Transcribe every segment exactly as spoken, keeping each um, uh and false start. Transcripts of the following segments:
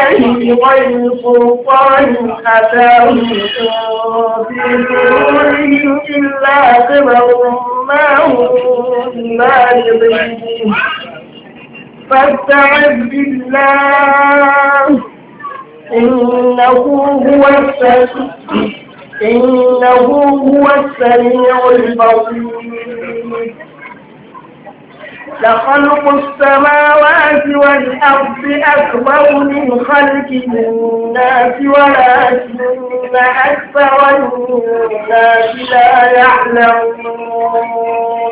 عليه غير سلطان أتاهم في صدورهم إلا كبر ما هم بالغين فاستعذ بالله إنه هو السميع إنه هو السميع البصير. لخلق السماوات والأرض أكبر من خلق الناس ولكن أكثر الناس لا يعلمون.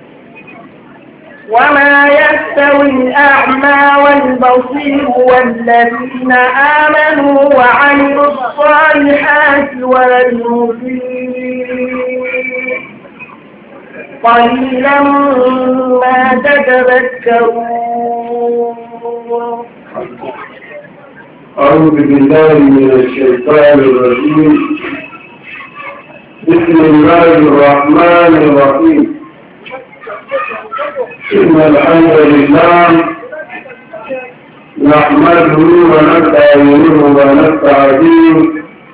وما يستوي الأعمى والبصير والذين آمنوا وعملوا الصالحات ولا المسيء قليلا ما تتذكرون. أعوذ بالله من الشيطان الرجيم. بسم الله الرحمن الرحيم. إن الحمد لله نحمده ونستعينه ونستهديه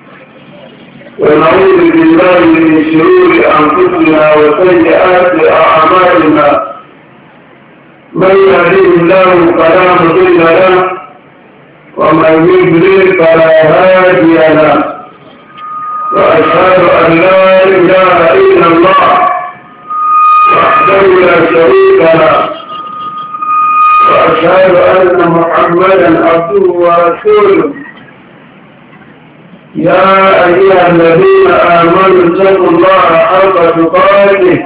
ونعوذ بالله من شرور أنفسنا وسيئات أعمالنا. من يهده الله فلا مضل له ومن يضلل فلا هادي له وأشهد أن لا إله إلا الله وحده لا شريك له وأشهد أن محمدا عبده ورسوله. يا أيها الذين آمنوا اتقوا الله حق تقاته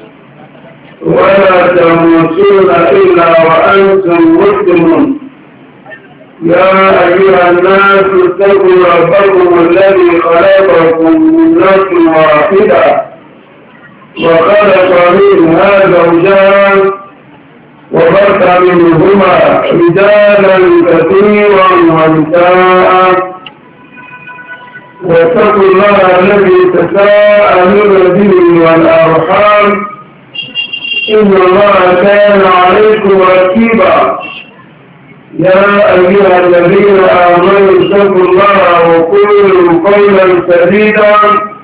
ولا تموتون إلا وأنتم مسلمون. يا أيها الناس اتقوا ربكم الذي خلقكم من نفس واحدة وخلق منها زوجها وبث منهما رجالا كثيرا ونساء واتقوا الله الذي تساءلون به والأرحام إن الله كان عليكم رقيبا. يا أيها الذين آمنوا اتقوا الله وقولوا قولا سديدا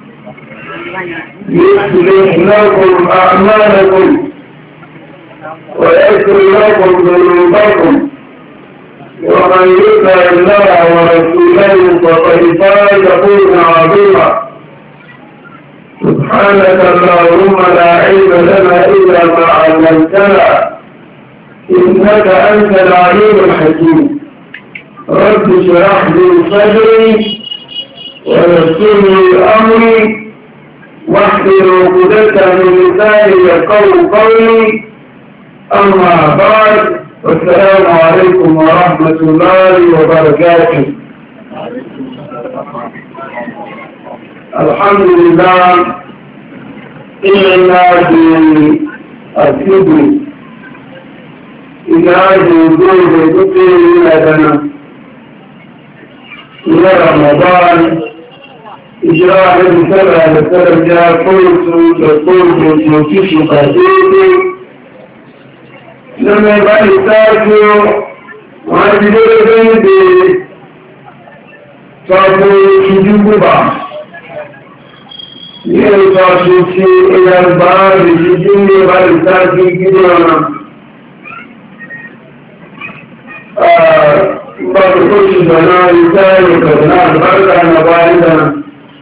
يصلح لكم أعمالكم ويغفر لكم ذنوبكم ومن يطع الله ورسوله فقد فاز فوزا عظيما. سبحانك اللهم لا علم لنا إلا ما علمتنا إنك أنت العليم الحكيم. رب اشرح لي صدري ويسر لي أمري واحلل عقدة من لساني يفقهوا قولي. أما بعد، والسلام عليكم ورحمة الله وبركاته. الحمد لله إننا في الكبر إلى وجود كثير لدينا إلى رمضان إجراء بسبع لسبع جاء قلت وقلت وكيش قديد لما يبقى يساكو وعندي دولة بنتي صابوا شجوب بعض يلقى شيء إلى البعض يجب يبقى يساكي كدونا بعض كل شبنا يساكي كدنا البركة نبايدنا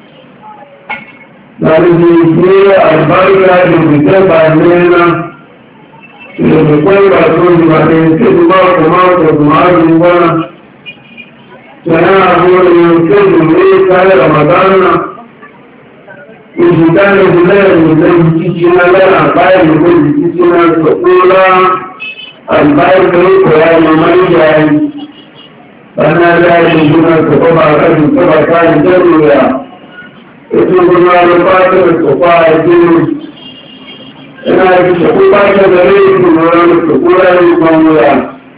نرجع البركة يبقى بيننا después para todo el paciente tomado tomado tomado en buena será algo de que no sale la matana y si tal vez le le chichina la para y le chichina sola al baile que hay mamá ya van a dar una copa para que todo acá en todo ya eso no lo pasa el sofá el ina da ku ba ta da rai ku ran ku kura ni kuma ya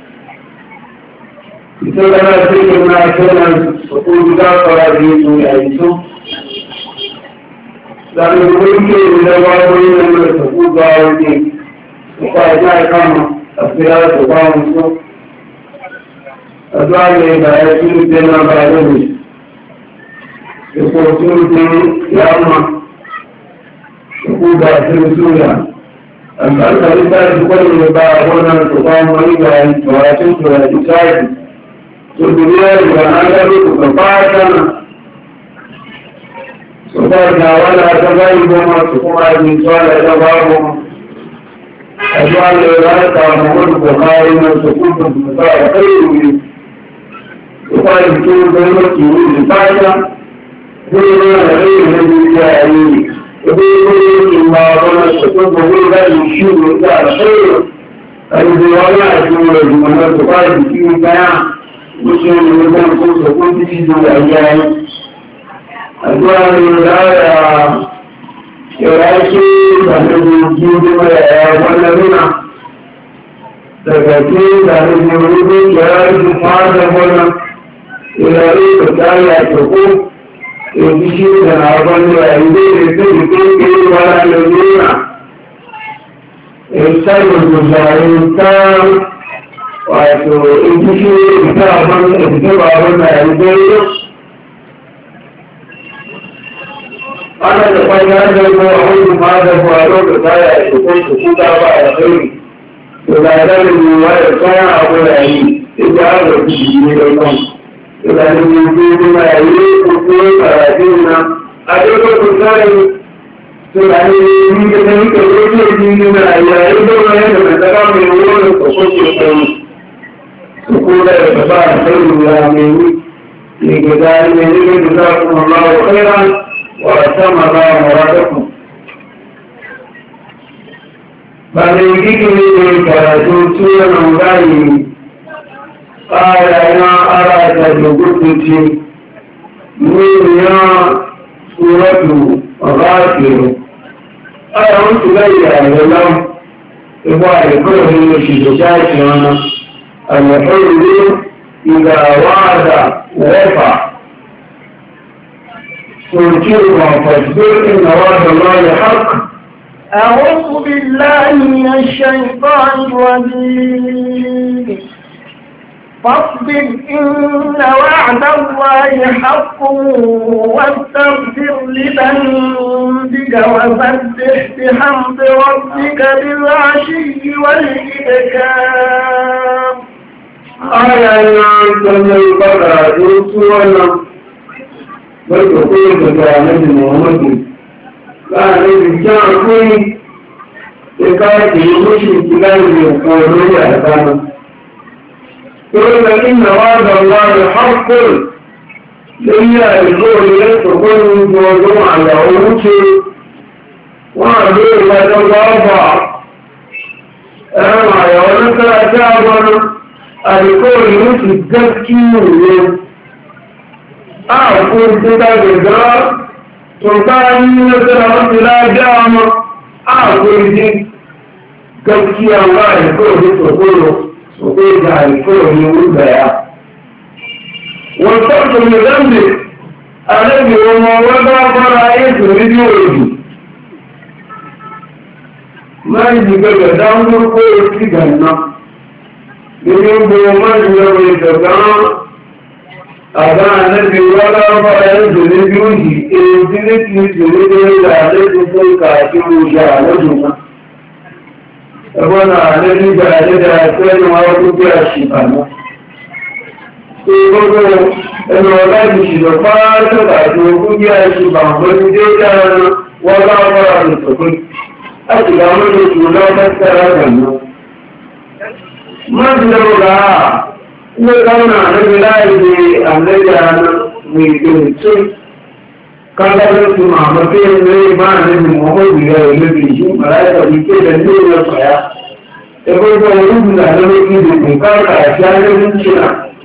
ito da na ce ku na kana ku da fara ni ku ya ito da ni ku ke da ba ku ni da ku ga ni ku ba ya kama afira ku ba mu so أدعى لي بأيكي لتنا بعدني يقول يا أمة يقول بأسر سوريا أسألت لله تقول لبعضنا تقام وإذا وأتيت وأتساعد تدريا وأنا لك فقاتنا سبحانه ولا تغيبهم سبحانه من صالح جوابهم أجعل إلهك ومهد بخارنا سكوت بمساء خير وقال بكل ذلك يريد فاشا كلنا غير الذي جاءني وبيقول إما ظن سكوت بمساء ذلك يشير إلى خير الذي ولا يكون الجمهور تقال بكل بيان وشير من كل سكوت بسيط الأيام أجعل إلهك يراكي فنجيب والذين تكتين فنجيب يراكي فارغون يراكي فتايا تقوم يجيشي تنعبان يعيدين يتكتين ولا يجينا يستيب الجزائين تام ويجيشي تنعبان يتكتين يعيدين أنا تقول هذا هو هذا هو أروق تايا يكون تكوتا بعد خير إذا كان الرواية كان أقول أي إذا هذا في الجميع إذا لم يكن ما يريد كل ثلاثين أجل كل سؤال من كتابك الرجل من ما يريد ما يريد تكمل الأول وصوت الخير تقول يتبع خير يا أمين لكذلك يريد جزاكم الله خيرا وأتم الله مرادكم فليكن كراتون سورة مولاي قال أنا أرى تجربتي من يا سورة غافر أنا قلت لي أعلم إبقى كله يشجعك أنا الحر إذا وعد ووفى تركيبها فاصبر إن وعد الله حق. أعوذ بالله من الشيطان الرجيم. فاصبر إن وعد الله حق واستغفر لذنبك وسبح بحمد ربك بالعشي والإبكار. آية من البقرة يوسف wanda koyar da annabi Muhammadu ba annabi kyan akwai ya kawo da yi mushi kilari da koro ya tsana kawai da inna wa da Allah da haƙƙul don yi a ikon ya tsakon dogon alawo wuce wa a zai ya ta gwaba ɗan a yawon karata wani a ikon mushi gaskiyo ne a kurkuta da turkani na sarawar lafiya a kurji gaskiya ba a kawai tsokoro tsokoro da alkawari wudaya wasu kuma zambe a rage wani wata fara yin turi biyu mai jiga da damar koyar cikin nan domin goma jiga mai daga àbá àlẹ́bí wọ́lá ọba ẹ̀rùn ní bí ó yìí èyí tí ní kí ìṣòro ní ilẹ̀ àlẹ́bí fún ìkàkiri ìṣà àlẹ́bí wọn. ẹgbọ́n àlẹ́bí gba àlẹ́bí àtẹ́nu àwọn tó bí àṣìbà náà. tó gbogbo ẹnu ọlá ìṣìlọ fáátọ̀ àti ogún bí àṣìbà pẹ̀lú déédé ara wọ́lá ọba àlùsọ̀kún láti gba mọ́tò tó lọ́wọ́ sára gànà. mọ́tò lọ́wọ́ ne kauna annabi layi annabi ana mai gaice kalabar su mamake ne ma annabi muhammadu ya yi nabi shi malaika rike da ne ya tsaya da kuma wani da annabi da kunkar a shahararren cina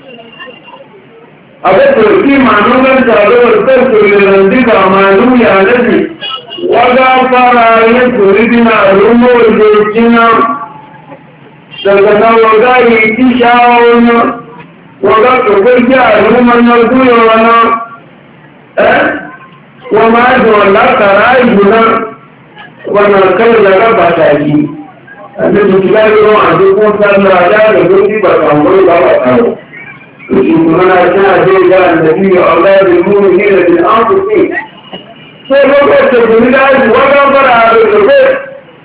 a da turki manunan tarawar tattalin randika manu ya nabi wada fara yin turidina rumor da cina daga nan waga yi ti shawo wọ́n tó gbé jẹ́ àrùmọ́ ọdún ìrọ̀nà ẹ́ wọ́n máa dùn látara ìgbóná wọ́n náà kẹ́lẹ̀ lára bàtà yìí àti tuntun láti rán àdúgbò sáàlọ́ adáàrẹ̀ ló ní bàtà wọ́n bá bàtà rọ̀ ومن كان ذلك النبي أولاد المؤمنين بالأنفسهم فلوقت الجميلات وكبر على البيت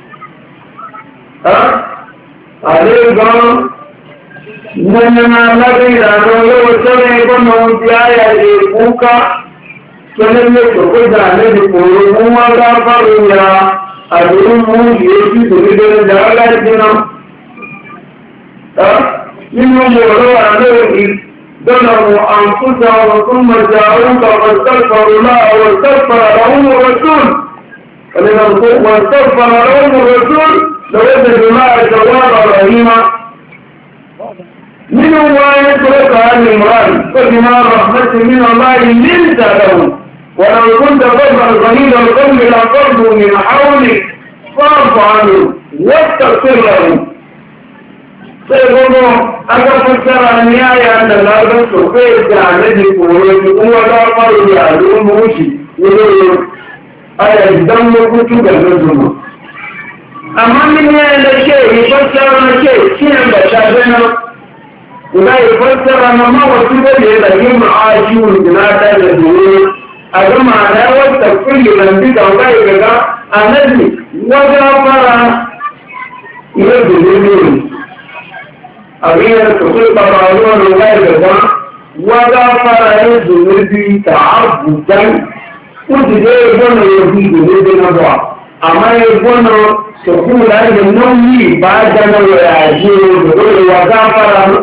ها عليه قام نننا نبي لأنه لو سمع يكون في آية بوكا فلم يكن ذلك قولوا وكبروا يا أدوم يجي تريد الجلال جنا ها إنهم ولو عليه ظلموا أنفسهم ثم جاءوك واستغفروا الله واستغفر لهم الرسول واستغفر لهم الرسول لوجدوا الله توابا رحيما منهم ما يترك عن المراد فبما رحمة من الله لنت لهم ولو كنت فظا غليظ القلب لانفضوا من حولك فاعف عنهم واستغفر لهم سيقولوا أكا فسر النهاية أن الأرض سوفيت عن الذي هو لا قول يعلم موشي يقول أي الدم كتب النجمة أما من هذا الشيء يفسر الشيء شيئا بشابنا ولا يفسر أن ما وصف لهم عاشور بناتا الدنيا أجمع لا والتكفل من بك وغيرك الذي وغفر يدل أبينا تقول طبعاً وغيرك وغفر يدل تعبدا وجده يبنى يزيد يدل نبوع أما يبنى تقول أن النوم بعدنا ويعجيه يقول وغفر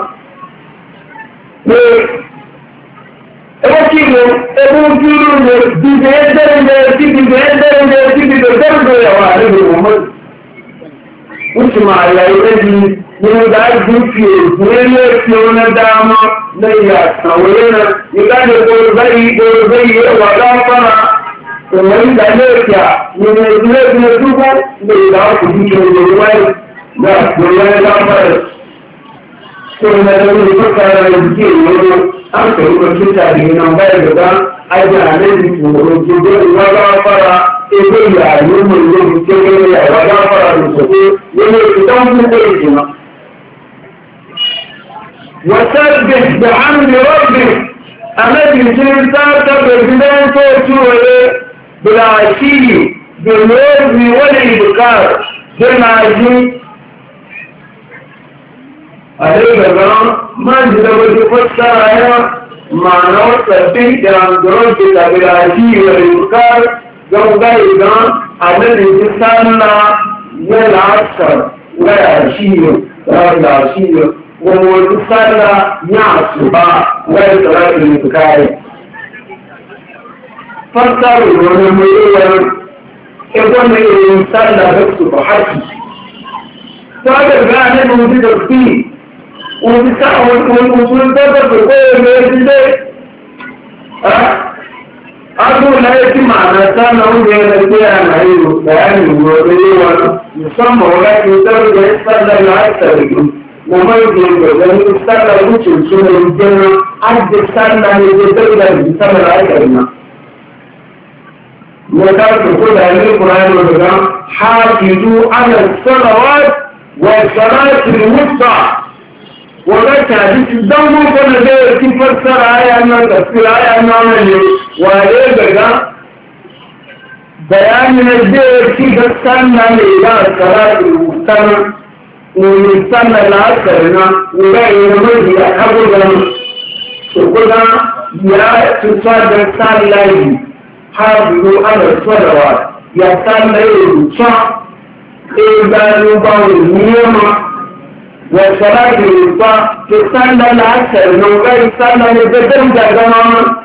Evoquilo, evoquilo, dividendo, dividendo, dividendo, eu acho, mas última aí ele não dá dúvida, ele é que uma dama da ilha, a mulher, e dá depois vai, vai eu lá para o marido da ilha, e ele diz que não tudo, ele dá o que ele vai, dá, ele dá para Quando eu estou falando de eu anche un cittadino non vedo da aggiare di puro che deve guardare para e poi ha io non devo che deve guardare para questo io sto un po' وسبح بحمد ربك الذي سيرتاك بالبداية وتوه بالعشي بالوزن والإبكار بالعشي عليه السلام ما جدوا تفسر آية معنى سبح جاندرون بالعشي والإبكار جو غيرا الذي سيرتاك والعصر والعشي والعشي ومتصلى يعصبا ويترك الانتكاري فاستروا ونميلا يقول الإنسان لا يكتب حكي فهذا الغاني موجود فيه ومتصلى تبقى بقول أقول لا يتم على سنة وينتهي عن عينه يعني ويقول يسمى ولكن تبقى يستطيع العكس وما يجب أن يستطيع وجود سنة الجنة عند السنة يتبقى الإنسان العكرنا وقال تقول عن القرآن والقرآن حافظوا على الصلوات والصلاة الوسطى وذلك حديث الدم فنجد تفسر آية أنه تفسير آية أنه وعليه بيان نجد في السنة إلى الصلاة الوسطى ويستنى العسكرنا وغير مجي أحبنا وقلنا يا تصاد السالي حافظوا على الصلوات يستنى الصلاة إذا نبعوا النيمة والصلاة الوسطى تستنى العسكرنا وغير يستنى البدن جاءنا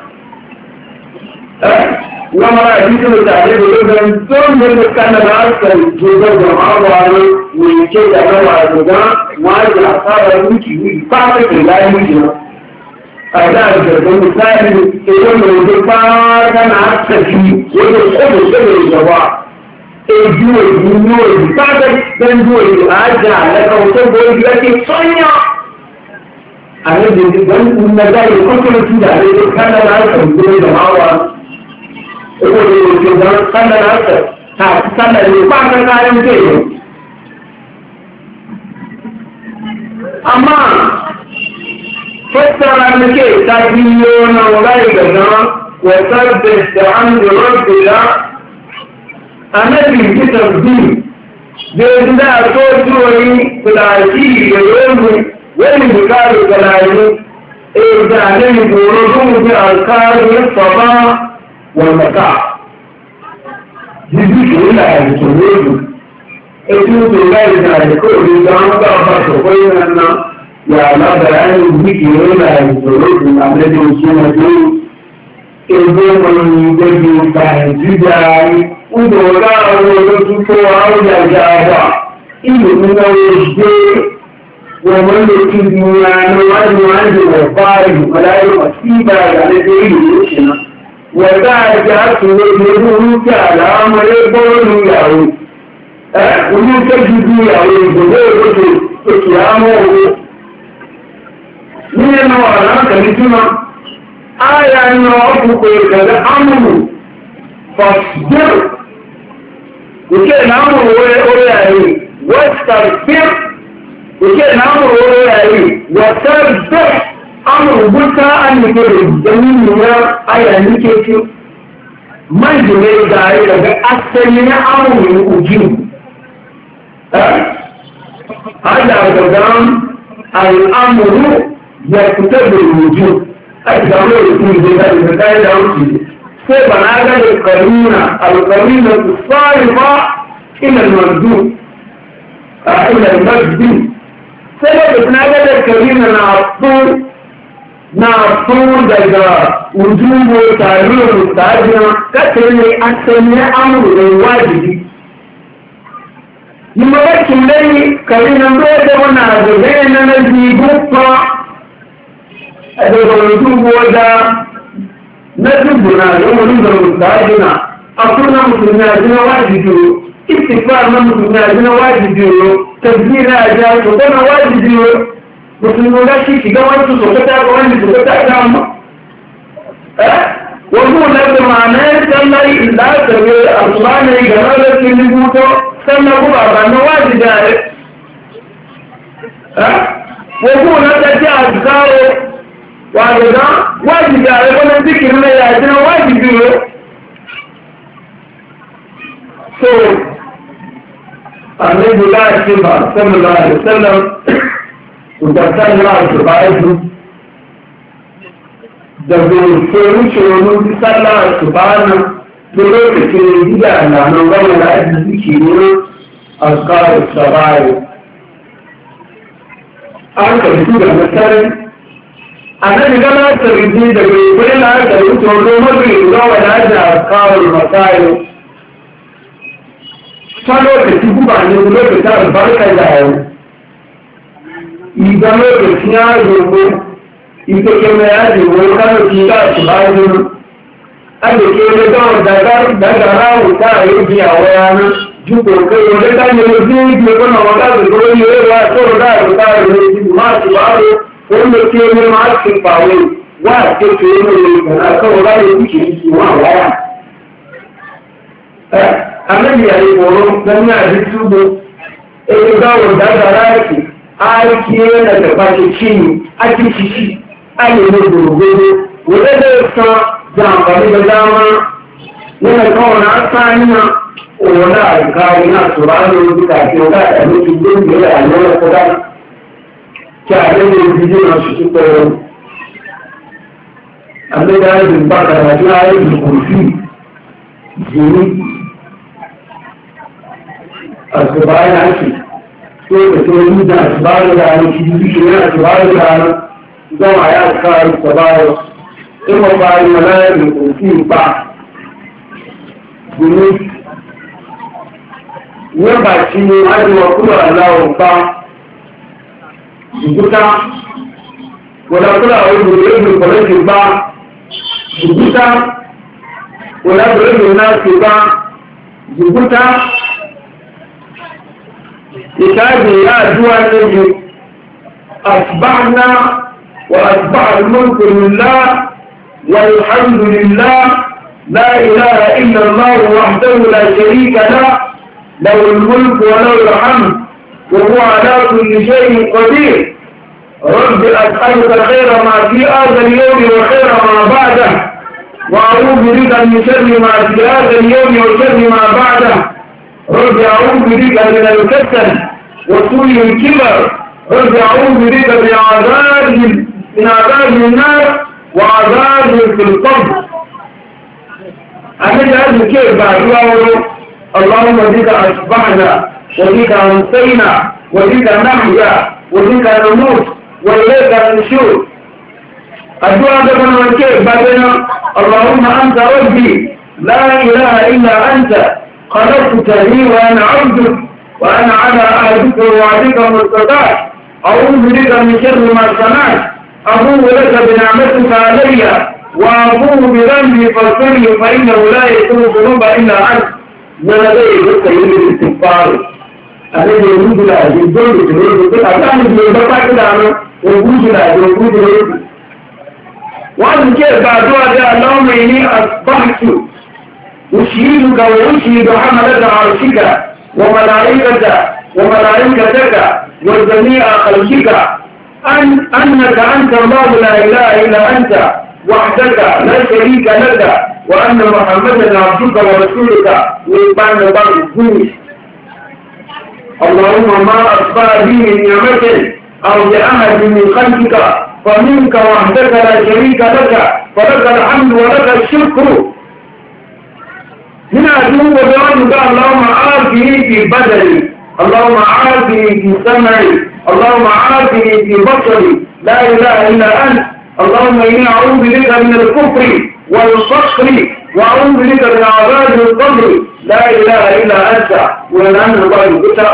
لما رأيته تعليم الإذن ثم يستنى العسكر جزء جمعه ويكيد أنه أدوغان وعلى أصاب الموتي ويقاطع الله الموتي أداء الجزء مثالي يقول الجفاء كان عسكر فيه يقول خذ شبه الجواء الجوء الجنوء يقاطع بنجوء أرجع لك وتبوي لك صنع أنا جديد النجاة يقول كده كان العسكر جزء جمعه يقول الجزء كان العسكر كان الجفاء كان يمكنه amma fassara nake ta biyo na wulai ga zama wa sabbin da an da rabbi da annabi ki tabbi da da to tuwai kulashi da yomu wani bukari kalayi e da ne goro dun bi alkari saba wal mata jibi ko la ya to yomu e tu to la ya da ko da an ba ba to ko yana ya la bayani wiki yana da tsoro da annabi suna yi ebe mun da bi ta jidai udo ga ro su ko auja jawa ilu mun ga wuce wa mun da ki duniya na wani wani wa bari malai wasiba da ne da ilu shi na wa da ja su ne da ruka da amare bolu yawo eh mun ta jidu yawo da ko to kiyamo nínú ọ̀rọ̀ kẹ̀lítúmọ̀ ayà iná ọkùnkùn ìkẹ̀lẹ̀ amúrù fọ̀sbír òkè ìnáàmùrù orí ààrí wọ́stàrbír òkè ìnáàmùrù orí ààrí wọ́stàrbír amúrù búta annìkẹ̀rẹ̀ jẹ́mìnìyà ayà ní kéfí májìlẹ̀ ìdáyé daga asali na amúrù ujin hada gagan al'amuru يكتب الوجود أجمعه يكون ذلك بكاية أوكي سيبا ناقل القرينة القرينة الصارفة إلى المردود إلى المجد سيبا ناقل القرينة نعطول نعطول ذلك وجود وتعليم مستعجنا كتير أسمي أمر الواجب يمكن لي قرينة دوجة ونعزل لأننا نجيبه ẹgbẹ̀rún olùdúgbò ọjà mẹ́tìbù náà yóò wọ́n nígbà olùdájú náà akúrúnà mùsùlùmí àjínà wájì dúró ìsìnkú àmà mùsùlùmí àjínà wájì dúró tẹ̀sí rẹ̀ àjá ṣùgbọ́n wájì dúró mùsùlùmí ọjà sí ìgbà wọ́n tún sọ̀kọ́tà wọ́n ní sọ̀kọ́tà dáàmú ẹ́ wọ́n mú lẹ́gbẹ̀ẹ́ máa náà sẹ́lá ìlàsẹ̀wé àtùmánà ìgbàlá lẹ́sí ní bútọ́ sẹ́lá kó bàbá náà wájì dáre ẹ́ wọ́n mú lẹ́gbẹ̀ẹ́ àtùkáwó wàdùdá wájìdì àrẹ́gbọ́nà tí kìí mẹ́rin àìsíná wájìdì rẹ̀ so àmẹ́bù láti bá sẹ́mùlá àìsẹ́lẹ̀ ìgbàtàlá àjọba ẹ̀dù dàbí ìfẹ́rúṣòro ní sálà àjọba náà tó lókèké dídà ìlànà wọ́n láti bí kìí ní àkàrà ìṣàbá rẹ̀ an kàrí da mẹ́tẹ́rẹ́ annabi gana sarki da bai kuri na aka yi tsoro mafi gawa da ajiya kawar masayo ta lokaci guba ne lokaci albarka da yau idan lokaci ya zogo ita ke mai yaji wani kano ki ga shi ba zuru an da ke da gawar daga rawu ta yi biya wa yana juko kai wani kan yi zai ke kuna wata da zuwa yi wa tsoro da ya ta yi masu baro wanda ke yi ma'aikin bawai wa ke ke yi mai gana kawai ba ya kuke yi wa waya annabi ya yi horo don ya ji tubo e ga wanda da raki aiki yana da baki cini ake shishi ake ne gurgudu wanda da sa zamfani da dama yana kawai na asani na wani alkawai na tsoron duka ke wata da mutum don da ya yi wani kudana kí àdéhùn ìdílé náà ṣùtú pẹ̀lú àgbéjáde ìpàdà àti ààrẹ ìkòfí ìdílé àtìbáyé láti tí ó pẹ̀tẹ̀ oníjà àtìbáyé láàrín ìdílé ṣe àtìbáyé láàrín ìgbọ́n àyà àtìkáàrí ìsọ̀báyé ìmọ̀ parí ọlẹ́rẹ̀ ìkòfí ìpá ìdílé nígbà tí àjọ kúrò aláwọ̀ pa ìgbúta wọ̀lápúlà olùgbòrò ìpọ̀lẹ́ ti bá ìgbúta wọ̀lápúlà ìgbòrò náà ti bá ìgbúta ìkáàdì àdúwà lẹ́yìn àtìbáná wà àtìbáà lókùnlá wà ìhàmdùlá láìláà ìlànà wàhdàwùlà ṣeríkàlá لو الملك ولو الحمد وهو على كل شيء قدير رب أسألك خير ما في هذا اليوم وخير ما بعده، وأعوذ بك من شر ما في هذا اليوم وشر ما بعده. رب أعوذ بك من الكسل وسوء الكبر. رب أعوذ بك من عذاب من عذاب النار وعذاب في القبر. أنا هذا كيف بعد اللهم بك أصبحنا وبك أمسينا وبك نحيا وبك نموت وإليك النشور. الدعاء ده من كيف بعدنا اللهم أنت ربي لا إله إلا أنت خلقتني وأنا عبدك وأنا على عهدك ووعدك ما استطعت. أعوذ بك من شر ما صنعت. أبوء لك بنعمتك علي وأبوء بذنبي فاغفر لي فإنه لا يغفر الذنوب إلا أنت. من لديه بالسيد الاستغفار الذي يوجد له الجنة يوجد له أكان يبقى كده عنه يوجد له يوجد له. وأنا كيف بعدها اللهم إني أصبحت أشهدك وأشهد حملة عرشك وملائكتك وملائكتك وجميع خلقك أن أنك أنت الله لا إله إلا أنت وحدك لا شريك لك وأن محمدا عبدك ورسولك وإبان بعض الدنيا. اللهم ما أصبح بي من نعمة أو لأحد من خلقك فمنك وحدك لا شريك لك فلك الحمد ولك الشكر. هنا أدعو وبيانك اللهم عافني في بدني، اللهم عافني في سمعي، اللهم عافني في بصري، لا إله إلا أنت. اللهم إني أعوذ بك من الكفر والفقر وأعوذ بك من عذاب القبر، لا إله إلا أنت. ولأن الله بك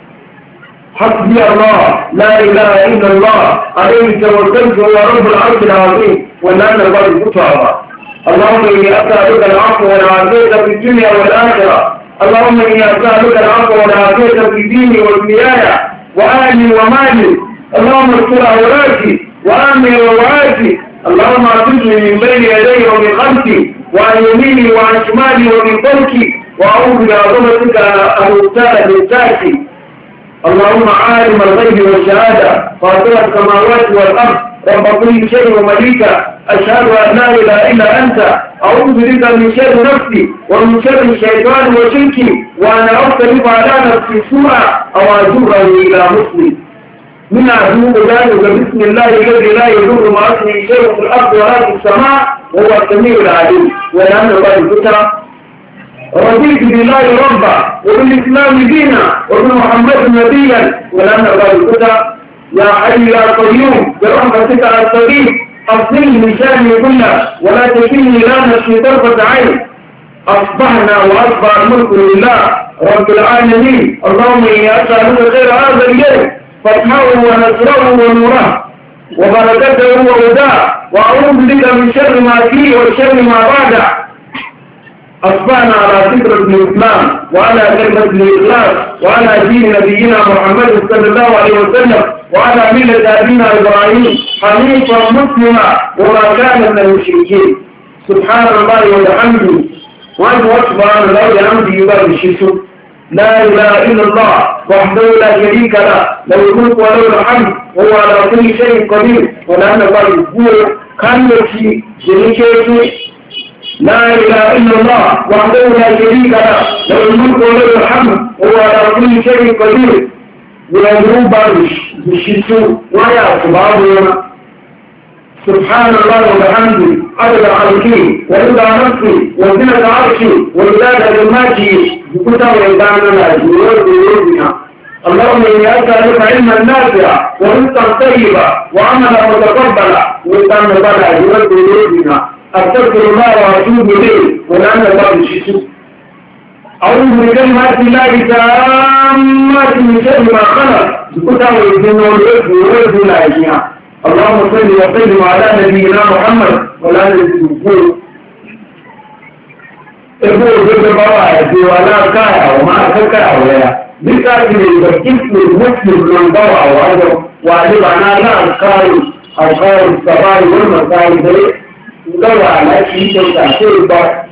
حسبي الله لا إله إلا الله عليه توكلت هو رب العرش العظيم. ولأن الله بك اللهم إني أسألك العفو والعافية في الدنيا والآخرة. اللهم إني أسألك العفو والعافية في ديني ودنياي وأهلي ومالي. اللهم استر عوراتي وآمن روعاتي. اللهم أعطني من بين يدي ومن خلفي وعن يميني وعن شمالي ومن فوقي وأعوذ بعظمتك أن أبتال من تحتي. اللهم عالم الغيب والشهادة فاطر السماوات والأرض رب كل شيء ومليكه أشهد أن لا إله إلا أنت. أعوذ بك من شر نفسي ومن شر الشيطان وشركي وأنا أختلف على نفسي سوءا أو أجره إلى مسلم. من عدو ذلك بسم الله الذي لا يضر مع اسمه شيء في الأرض ولا في السماء وهو السميع العليم. ولأن الله الفترة رضيت بالله ربا وبالإسلام دينا وبمحمد نبيا. ولأن الله الفترة يا حي يا قيوم برحمتك أستغيث أصلني من شأني كله ولا تكلني لا نفسي طرفة عين. أصبحنا وأصبح الملك لله رب العالمين. اللهم إني أسألك خير هذا اليوم فتحه ونصره ونوره وبركته وهداه وأعوذ بك من شر ما فيه وشر ما بعده. أصبحنا على فكرة الإسلام وعلى كلمة الإخلاص وعلى دين نبينا محمد صلى الله عليه وسلم وعلى ملة أبينا إبراهيم حنيفا مسلما وما كان من المشركين. سبحان الله وبحمده وأنت سبحان الله وبحمده يبارك الشيء. لا إله إلا الله وحده لا شريك له له الملك وله الحمد وهو على كل شيء قدير. ولأن الله يقول كان في جميع لا إله إلا الله وحده لا شريك له له الملك وله الحمد وهو على كل شيء قدير. ويجوب بالشيء ويا سبحانه سبحان الله وبحمده عدد خلقه ورضا نفسه وزنة عرشه ومداد كلماته بكتب عبادنا جنود جنودنا. اللهم إني أسألك علما نافعا ورزقا طيبا وعملا متقبلا وإنسان بلا جنود جنودنا. أستغفر الله وأتوب إليه ولأن الله الشيء. أعوذ بكلمات الله تامات من شر ما خلق بكتب جنود جنودنا. اللهم صل وسلم على نبينا محمد ولا نبيه. يقول جل وعلا ولا كايا وما كايا ولا بكاتب الجسم المسلم من ضوء وعده وعجب أنا لا أذكار أذكار الصباح والمساء ذلك ضوء على شيء تأثير بعض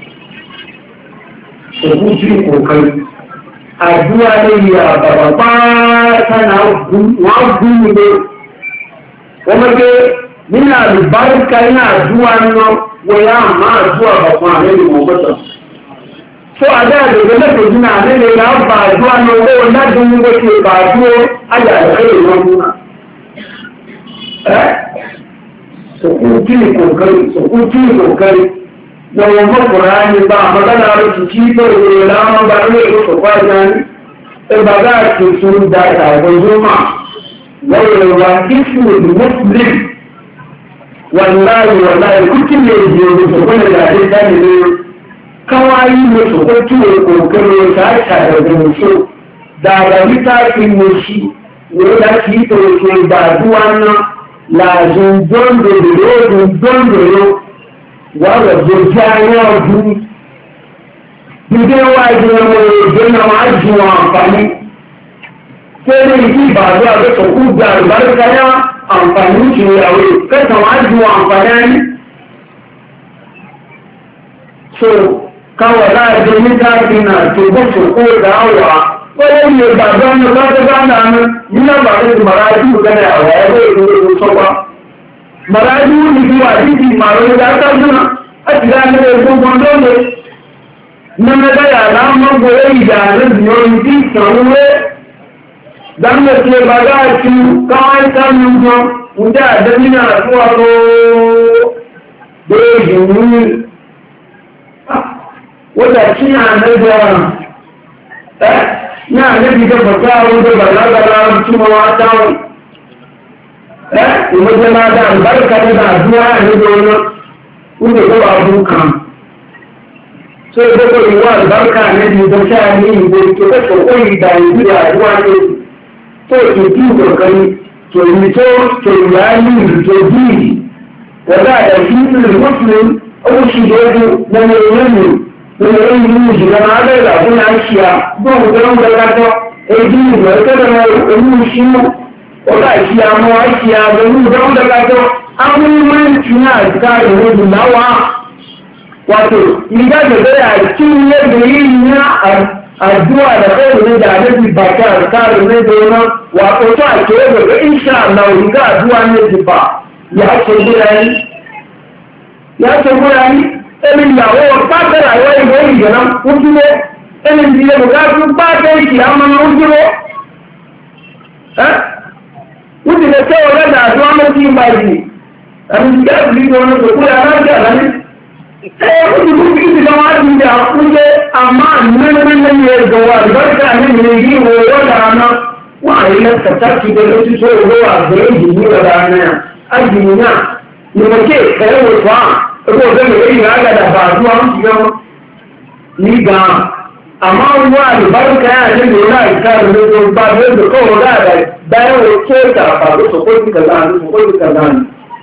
تقول شيء كوكل أدوى لي يا بابا سنعود وعود wọ́n gbé nínú àlùbáríkà iná àdúrà náà wọ́n yá àmà àdúrà bàbá àlẹ́ ìwọ̀n gbọ́dọ̀. tó adé àdègbè lẹ́kọ̀ọ́jú náà nílé ìlà ọba àdúrà náà owó ládùn ní wọ́n ti bà dúró ayé àdàkẹ́ ìwọ̀n mú náà. ẹ́ sòkú tí ìkòkèrè sòkú tí ìkòkèrè wọ́n wọ́n mọ́kùnrin á ní bá àmọ́gánà rẹ̀ ti kí bẹ́ẹ̀ wọ́n láwọn bá ní èkó sọ̀kọ́ àjá ní ẹgbàgá àti ìṣòro dáadáa ìgbọ̀njọ́ máa wọ́n yẹ wá kí fún ìlú mọ́sílẹ̀ wàláyé wàláyé kúkí lè di olùsọ̀kọ́ lè dàdé dáni lé káwáyé lọ́sọ̀kọ́ tí èkó kẹrẹ ṣáàṣà ẹ̀rẹ̀ ṣó dáadáa níta fi mọ̀ sí wọ́n dá kí ìtòrò ṣe gbàdúrà náà làzùn dọ́ndòdò lóòdùn dọ́ndòdò wọ́n rẹ̀ dojú ayé ọdún dídé wájú ọmọ èdè náà wá ju àǹfààní tẹ́lẹ̀ ìdí ìbàdó àgbẹ̀sọ̀kú gba àlùbáríkà yá àǹfààní ìṣòyàwó kẹsàn wá ju àǹfààní ayé so káwọ̀ láàájọ ní káàkiri náà tó gbọ́sọ̀kú ìdáwà wọ́n lè gbàgbọ́ ní ọjọ́ bá náà nínú àbàtẹ́ ti màrájú gẹ́gẹ́ àwọn ẹgbẹ́ ìlú sọ́pá màrájú ní bí wà títí màrún ìdásájú náà láti dá ní gbogbo ọdọ́lẹ̀ mọ́nẹ́gbẹ́yà láàmọ́gbò ìjà àrẹ́bìn orin tí ìsànwé dámẹ́ tí ó bá dáàtí káwọn ìsànwé gan ń jẹ́ àdẹ́mínà fún ọrọ̀ bẹ́ẹ̀jì ní wọ́n dà sí àmẹ́jọ ẹ́ ní àmẹ́jì pọ̀tá oúnjẹ bàlágbàlá tí wọ́n wá dáwọn ẹ́ ìmọ́jẹ́ máa dá àlùbáríkà nígbà àdúrà àrẹ́jọ náà wọ́n lè lọ́wọ́ abúrú kan tó ìgbẹ́kọ̀ ìwọ́ àlùbáríkà níbi ìdọ́ṣà ní ìgbò tó kẹ́kọ̀ọ́ ó ìdá ìlú àdúrà ní tó ìdí ìgbọ̀kan tó ìlú tó tó ìyá ní ìlú tó bí ìdí wọ́dá àdàkí ìlú mọ́sílẹ̀ owó sì lóòdù lọ́nà ìlú lọ́nà ìlú ìjìnlẹ̀ máa bẹ̀rẹ̀ àbúrò àṣìá bọ́ọ̀mù tó ń gbẹ́gbẹ́ èdè ìlú ẹ̀kẹ́dẹ̀ olú ìṣínú ọ̀dá ìṣìá mọ́ àṣìá olú ìdọ́gbẹ́gbẹ́ àwọn ìmọ̀ ìtúnyà àjíká ìwòdù láwá wato ìdájọ̀bẹ̀ àti ilẹ̀ yìí ní àdúwà da kẹ́rù da àdẹ́bì bàtà àkáàrù ní ìdọ́nà wato tó àkẹ́rẹ̀ ìṣà àmà òrùká àdúwà ní ìdìbà ya ṣe gbúra ní ẹni ìyàwó pàtàkì àwọn ìwé ìjọna ń dúró ẹni ìdílé bùkátù pàtàkì ìkì àmà ń dúró wọ́n ti lè tẹ́ ọ̀rẹ́dà àdúwà mọ́ sí ìbàjì àti ìgbàgbì wọn tó kúrò aláàjì àlàní ẹ̀ ó ti kú kí ti lọ́wọ́ àti ìjà fúnjẹ́ àmà mẹ́rẹ́mẹ́rẹ́ ní ẹgbẹ̀wọ̀ àdìbáríkà ní ìrìnlẹ̀ ìwò ọ̀dà àná wọ́n àrílẹ̀ kàtàkì bẹ̀rẹ̀ tí tó owó àgbẹ̀rẹ̀ ìdí ní ọ̀dà àná àjìyàn ní mọ̀kẹ́ ẹ̀rọ tó à ẹgbẹ́ òfẹ́ mẹ́rẹ́ ìrìn àgàdà bàdúrà ń fi yọ ní gan àmà wọ́n àdìbáríkà yà ní ìlú náà ìka ìlú tó bá bẹ́ẹ̀ tó kọ́ ọ̀dà àdà báyọ̀ tó ìtàpá tó sọ̀kọ́ ìkàlánì sọ̀kọ́ ìkàlánì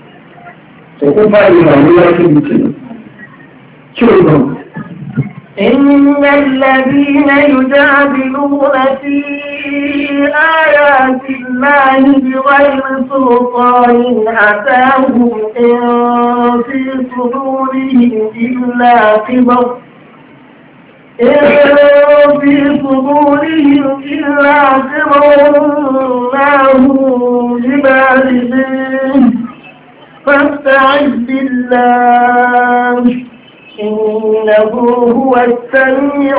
إن الذين يجادلون في آيات الله بغير سلطان أتاهم إن في صدورهم إلا كبر إن في صدورهم إلا كبر ما هم ببالغين فاستعذ بالله إنه هو السميع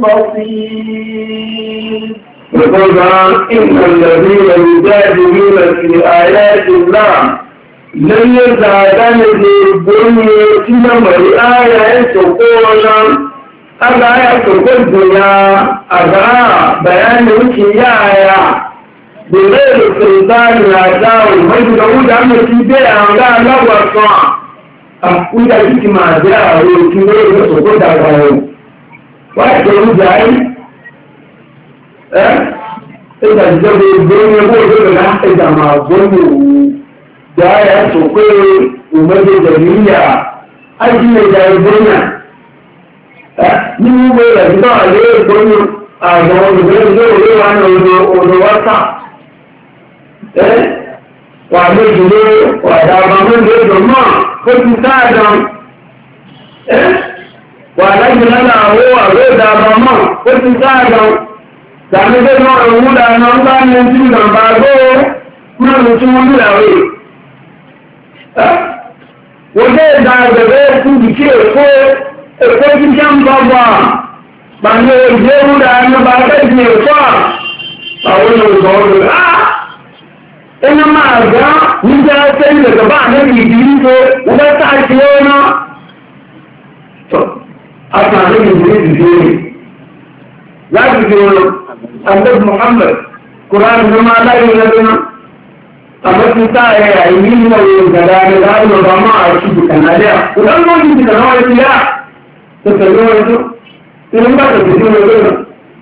البصير. يقول إن الذين يجادلون في آيات الله لن يزعدان الدنيا سنما الآية سقونا أبا يسقو الدنيا أبا بيان وكيايا بغير سلطان الأعداء المجد أقول عما تبيع عملا لا وصع أقول لك ما جاء ويكبر وسقط على واحد يقول جاي اه إذا جاب الدنيا يقول لا إذا ما ظلموا جاي سقط ومجد جميلة أجل جاي الدنيا اه من هو يجب عليه الدنيا أعظم الدنيا يقول عنه ودوسع wà méjìlé wàdà àbámọ́lé ìdọ̀mọ́ ó ti sáàdàn wà lájìlálà àwọ́ àwọ́ ìdà àbámọ́ ó ti sáàdàn tàbílé náà ìwúdà náà bá ní tí ìdàmbà gbóò mọ́rùn tí wọ́n níláwé wọ́n lè dá ẹgbẹ̀rẹ̀ fún ìṣe èkó èkó jíjẹ́ ń bọ̀ bọ̀ pàdé ìgbéwúrà ní bá bẹ́ẹ̀ ní èkó àwọn olùkọ́ ọ̀rọ̀ ah ẹni máa gbá níjẹ́ sẹ́yìn lẹ́gbẹ̀bá àmẹ́bì ìdílé tó wọ́n bẹ́ sáà sí ó ná àtàrí ìdílé ìdílé láti fi wọn àbẹ́ Muhammad Quran ní máa láyé lẹ́gbẹ̀ẹ́ àbẹ́ ti sáà ẹ̀ àìní ìmọ̀ ìgbàdá ní láàrín ọba máa àti ìkànnàlẹ́ ọ̀dọ́ ló ń ti kànáwà sí yá tó tẹ̀lé wọn tó inú bá tẹ̀lé sí wọn lọ́nà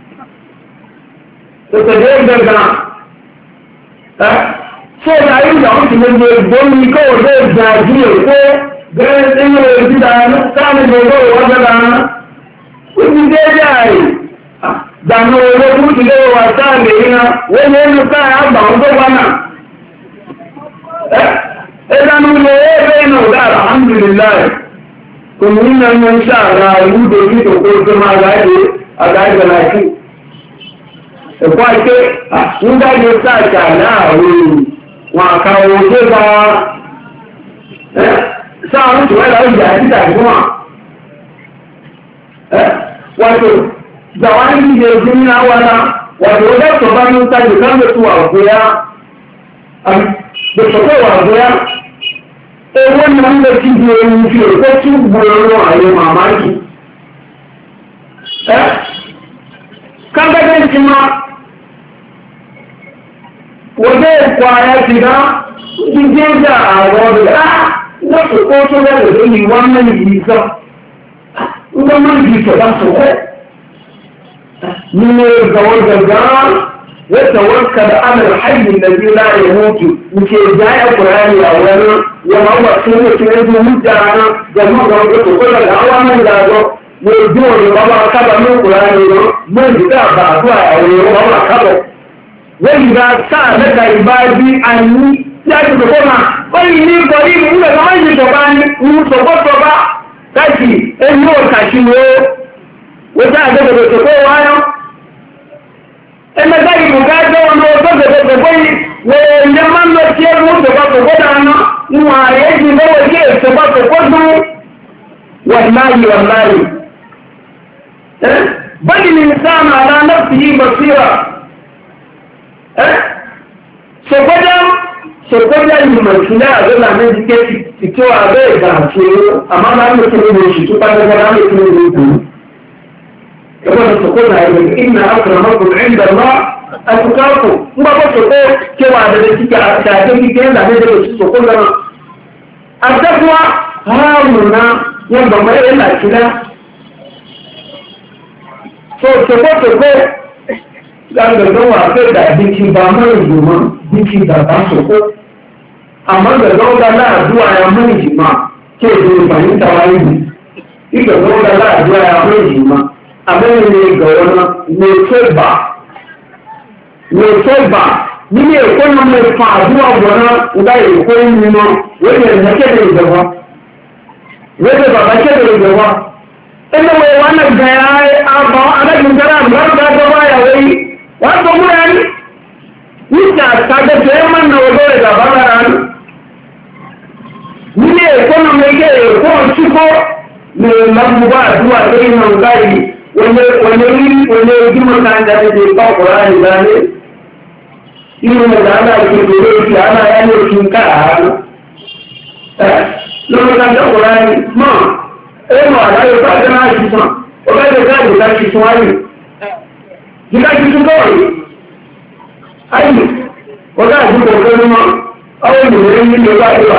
tó tẹ̀lé ẹgbẹ̀gbẹ̀ ṣé ìdáyé ìyàwó ti gbogbo ìgbóni kó o lè gbà jí èkó gẹ́gẹ́ tí ó lè dídá sáàmì gbogbo ìwọ́n dáná ó ti dé jáì dànù olóògùn ti lé wà sáàmì ìrìnà wọ́n yé ní sáà àgbà ọgbọ́ wà náà ẹ̀dánú lè ẹgbẹ́ iná ọ̀dá alhamdulillah kò ní ní ẹni ń ṣàrà ìwúdó ní ìtòkó tó máa gáyé àgáyé láti ẹ̀kọ́ àti nígbàgbé sáàkà láàrin wọn àkàwò tó bá sáàrùn tó wẹ́lá ìjà títà fún wọn wàtò gbàwá ní ìdíje ojú ní àwárá wàtò ó dẹ́kọ̀ bá ní sáàjì káàmì tó wà gbóyá gbèsòkó wà gbóyá owó ní wọ́n lè ti di ohun fi èkó tún gbòòrò àyè màmáàkì kágbẹ́gbẹ́ ti máa wọ́n ẹ̀kọ́ ayá ti dá jíjẹ́ ìjà àwọn ọ̀rẹ́ àà lọ́sọ̀kọ́ tó rẹ̀ lórí wọ́n mẹ́rin yìí sọ wọ́n mẹ́rin yìí sọ bá sọ̀kọ́ nínú ìgbàwọ́ gàgán wọ́tawọ́kà da amir hajji na biyu na ya mutu nke jaya kurani a wani yamma wa sun yi kire su mutane da mawar da su kula da hawa mai zazo ne biyu ne ba ba kaba min kurani ne mun jida ba zuwa a wani ba ba kaba وإذا سألك عبادي عني láti tòkó máa wọ́n yìí ní ìkọ̀rí ìgbẹ̀ tó máa ń ṣe tọ̀bá ní tòkó tọ̀bá láti ẹni ó kàṣíwò ó jẹ́ àgbẹ̀gbẹ̀ tòkó wáyọ́ ẹgbẹ̀gbẹ̀ ìbùká jẹ́ wọn lọ gbẹ̀gbẹ̀ tòkó yìí wọ́n ilẹ̀ máa ń lọ sí ẹgbẹ̀ ó tòkó tòkó dáná níwọ̀n ààrẹ jì lọ́wọ́ sí ètòkó tòkó dún wọ́n láyé wọ́n láyé bọ́dì ní sáà máa náà fi yí bọ̀ síra sokoja sokoja ìmọ̀sílẹ̀ àdọ́là méjì kéèkì ìtò àbẹ́ ìgbà àti owó àmàmà ń lókè nínú oṣù tó pàtàkì láti lókè nínú ìgbò ẹgbọ́n sokoja ìgbà ìnà àkùnràmọ́kùnrin ẹ̀ndàmọ́ àtùkáàkù ńgbàgbọ́ soko kéwà àdẹ́dẹ́ kíkà àti kíkẹ́ ẹ̀ndà méjì lóṣù sokoja náà àtẹ́kùwá hàrùnà yẹn bàmọ́ ẹ̀ làkìlá so sokotoko gbàgbẹ̀gbẹ̀ wà fẹ́ dà bí kí bá mọ́ ìgbìmọ̀ bí kí bàbá sọ́kọ́ àmọ́ gbẹ̀gbẹ̀ ó dáná àdúrà ya mọ́ ìjìmọ̀ kí èdè ìfàyíta wáyé ní ìgbẹ̀gbẹ̀ ó dáná àdúrà ya mọ́ ìjìmọ̀ àmẹ́rin ní ìgbẹ̀wọ́ náà ní ètò ìbà ní ètò ìbà nílé èkó náà mọ́ ìfà àdúrà wọ̀nà ńlá èkó nínú wọ́n yẹ ẹ̀yẹ kéde ìgbẹ̀wọ́ wọ́n yẹ bàbá kéde ìgbẹ̀wọ́ ẹgbẹ́ wọ́n wọ́n náà gbẹ̀yà àbọ̀ adájúntara àgbàgbà wọ́n tó mú ẹni nígbà àtàgbẹ̀tẹ̀ ẹ máa ń náwó lórí ìjàmbá lára ní nílé èkó náà méjì èkó ọ̀ṣùkọ́ ní ìlànà àdúrà lórí náà báyìí wọlé rí wọlé ojúmọ́ náà ń jáde ní ìpapòrá ìdáné inú ìdáná ìgbèrè ìfì aláyá ní oṣù káàárù lọ́wọ́ kájọ́kòrá ní mọ́ ẹ̀rọ àdáyé pàdé náà ṣiṣan ọgbẹ́dẹ̀ káàdì ká ṣiṣan ayé Jika itu kau, ayo, orang itu berkata, awak ni ni juga ada.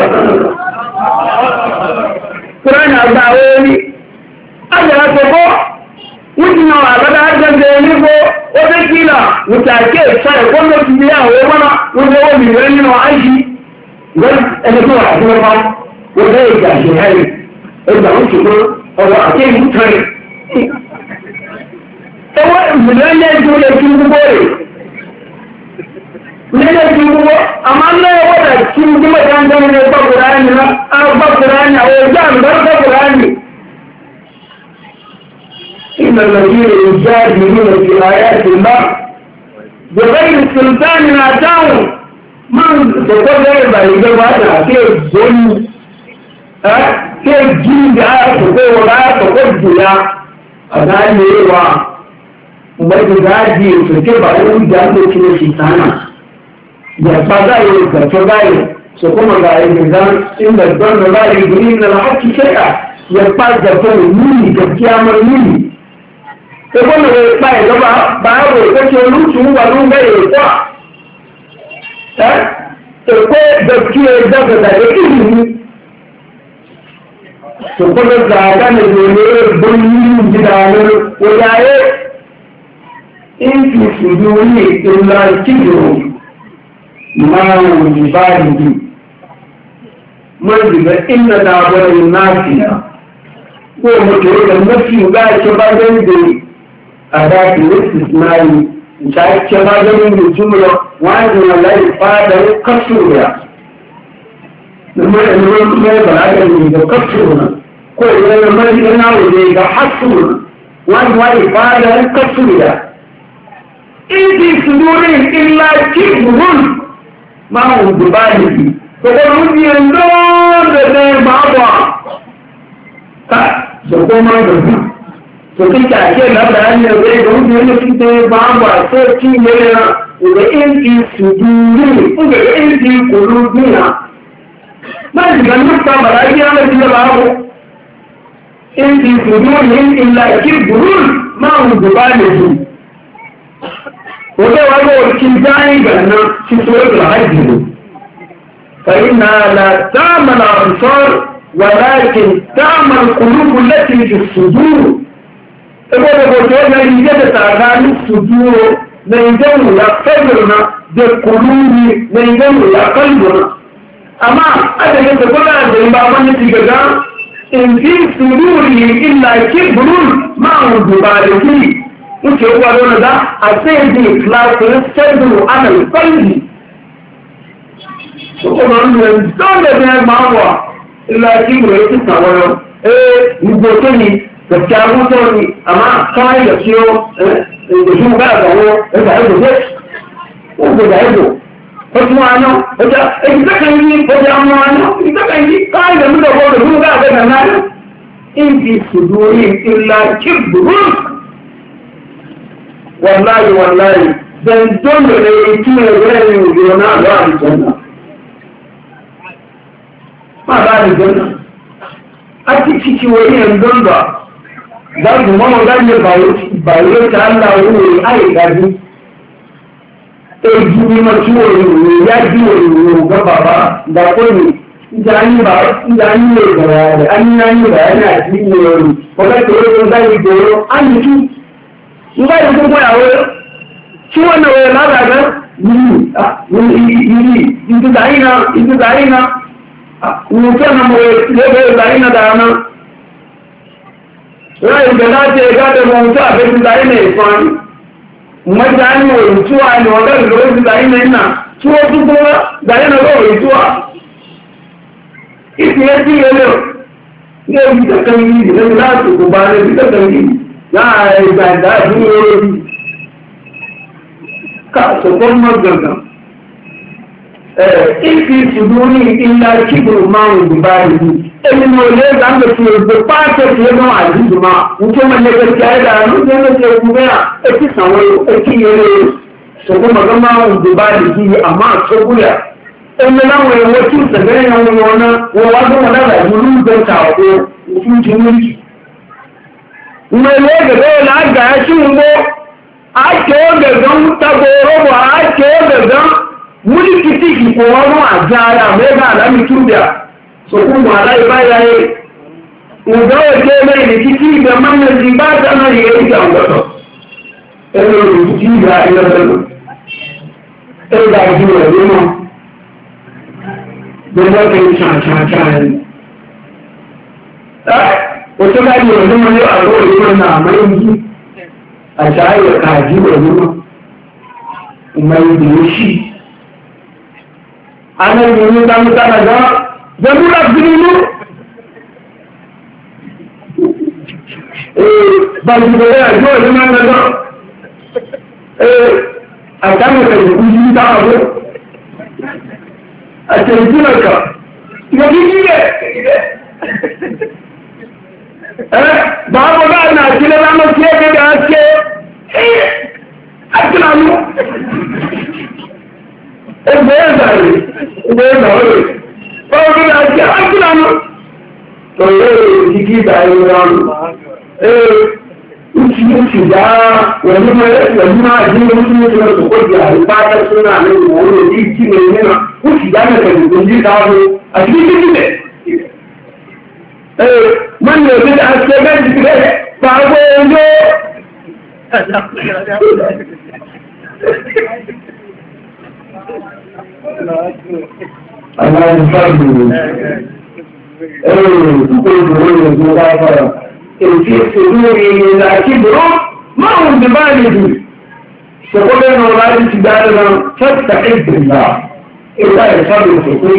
Quran ada ni, ada apa? Ujung awak ada ada ni ko, orang kila, ucap ke, saya pun nak dia, orang mana, orang orang ni ni no aji, kan? Ini tu lah, tu lah, orang itu jadi hari, orang itu orang aje mutai. Ewa ìmìlẹ́lẹ́ ìjọ lè kí gbogbo rẹ̀. Lẹ́lẹ́ kí gbogbo, àmá lẹ́wọ́ wọ́dà kí gbogbo mẹ́ta ń dánilé gbọ́kùnrin ní agbọ́kùnrin àwọn ìjọ àmìlẹ́gbọ́kùnrin ní. Ìmẹ̀lẹ̀bí rẹ̀ jáde nínú ìfìlàyà ti bá. Bẹ̀rẹ̀ ìsìntáni àjáhùn Man da kwanar ba yi gaba da ke zoni, ke jin da aka kowa ta kwajuya a ganewa mai da gaji su ke ba yi da ake cire shi sana. Ya ba za yi gato gaye, su kuma ga yi da inda don da za yi guri na haƙƙi shari'a ya ba gato nuni gaskiya mai nuni. Sai kuma ya ba ya gaba ba ya bai kake lutu ba nun gaye kwa. Akwai gaskiya daga daga ilimi su kuma zaga na dole birnin gidanar wajaye in fi su dole illa kido ma'amuni ba da bi man diga inda labarai nafiya ko mutu da mafi ga ke ba zai da a dafi wasu ismaili ke ba ganin da jumla wani wallahi fada kasura da mai mai balaga ne da kasura ko yana mai yana ne da hasura wani wani fada kasura idi sudurin illa kibrun ma hu dubali ko da mun yi ndo da da baba ta so ko ma da to kika ce na bayani da zai ga wani wani cikin babu a sarki ne da inji su duri da inji kuru duniya ba shi ga nufta baraki ya mai da babu inji su duri illa kiburun ma hu duba ne su wata wani wakil jani ga nan shi tsoron da hajji ne fa ina la tamala ansar walakin tamal qulub allati fi sudur saboda hoto na rige da tsakanin su duro na injanu ya kalburna da kuluri na injanu ya kalburna amma adadin da kuna da ba wani tigaga in fi sururi illa kibrun ma'un ba da ki wuce kuwa dole da a sai da klasin sadu ana kalbi su kuma wani don da zai mawa illa kibrun ya fi tsawon eh rubutu ne gaskiya mutuwa ne amma kawai da ciyo da shi muka da wo da haihu ne ko da haihu wasu wani wata ita kan yi wata amma wani ita kan yi kawai da muka ko da su muka da nan nan in fi su duri illa kibrun wallahi wallahi dan don da ne kiyo da ne ne na da janna ma da janna a cikin wani yanzu da za su mama ganye bayo ta Allah wuri ai gadi e jini ma ciwo ne ya jiwo ne ga baba da ko ne jani ba jani ne ga da an nan da yana cikin ne ko ga to ko da yi doro an yi su ga yi ko ya wo ciwo ne la ga ga ni ni ni ni da ina ni da ina ni ta na mo le da ina da na Rai da na ce ga da mawuta a kai da ina ifan mutane wa rutuwa ne wadda da wasu da ina ina tuwo su kuma da ina ga rutuwa isi ya ci yalo ne yi da kan yi da za su ku ba ne da kan yi ya yi da da su yi ka su kuma gaga isi su duni illa kibru ma'u dubari ẹni mo lé gbàgbé tí o gbé pàṣẹ tí ó náà àdúgbò máa ń tó máa lẹ́gbẹ̀ẹ́ tí a yẹ dára ló dé lóṣè ogun bẹ́ẹ̀ etí sàwọn etí yẹlé ṣùgbọ́n màgá máa ń dùbà lèkì àmọ́ àtọ́kùyà ẹni láwọn ẹ̀wọ́ tí ó sẹ̀gẹ́ yẹn wọn wọn náà wọn wá gbé wọn lára ìlú lóúnjẹ ta ọ̀pọ̀ òfin ju méjì. ìwé ilé gẹ̀gẹ́ lágbà ẹ́ sí ń gbó àṣẹ ògẹ̀gán tagbo rọ́bọ̀ àṣẹ ògẹ̀gán múlíkìtì ìkò wọn mú àjá ara mẹ́gbà lámì túbíà sokun wala ibayaye ugawa ke mai da kiki ga mannan riba ta na yi ga wato eh rubuci ga ina da eh da ji ne ne da da ke cha cha cha ne eh wato ga ni da mun yi a ro ne na mai yi a shayi ka ji ne ne mai da shi ana yi da mutana ga Jamura Binimu Bàjúbẹ̀rẹ̀ àjọ ìlú máa ń lọ́jọ́ àtàmẹ̀kẹ̀ ìlú yìí dáwọ́ a cikin ka ga gidi ne eh ba ba ga na kila na mu ke da ake eh atlanu eh bai zai bai zai ba ga na ake atlanu to eh gidi da yawan eh uci uci da wani mai wani ma jin mutum ne da su koji a fata suna nan wani jiki ne ne na uci da ne da kunji da a cikin ne eh man ne da ake ga jiki ne ba go yo Allah ya farbu eh ko ko ne da fara في صدورهم لا كبر ما هم ببالغ فقل انه لا يتدارنا فاستعذ بالله إلا يصبر الحقوق